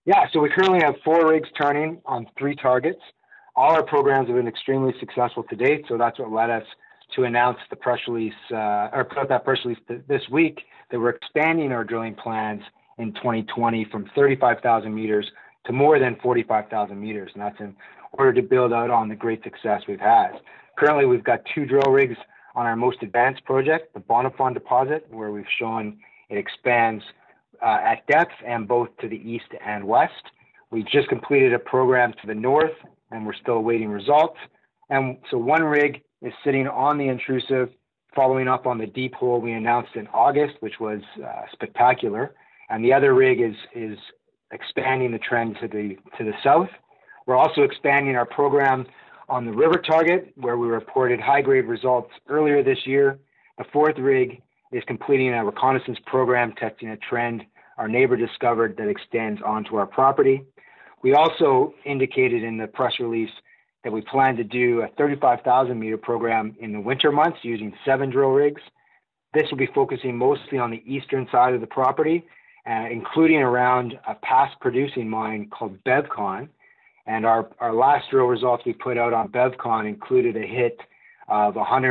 Yeah, so we currently have 4 rigs turning on 3 targets. All our programs have been extremely successful to date, so that's what led us to announce the press release, or put out that press release this week, that we're expanding our drilling plans in 2020 from 35,000 meters to more than 45,000 meters, and that's in order to build out on the great success we've had. Currently, we've got 2 drill rigs on our most advanced project, the Bonafont deposit, where we've shown it expands at depth and both to the east and west. We've just completed a program to the north, and we're still awaiting results. And so 1 rig is sitting on the intrusive, following up on the deep hole we announced in August, which was spectacular. And the other rig is expanding the trend to the south. We're also expanding our program on the river target, where we reported high-grade results earlier this year. The 4th rig is completing a reconnaissance program testing a trend our neighbor discovered that extends onto our property. We also indicated in the press release that we plan to do a 35,000 meter program in the winter months using 7 drill rigs. This will be focusing mostly on the eastern side of the property, including around a past producing mine called Bevcon. And our last drill results we put out on Bevcon included a hit of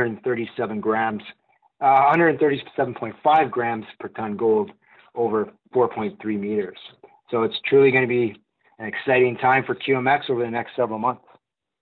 137.5 grams per ton gold over 4.3 meters. So it's truly going to be an exciting time for QMX over the next several months.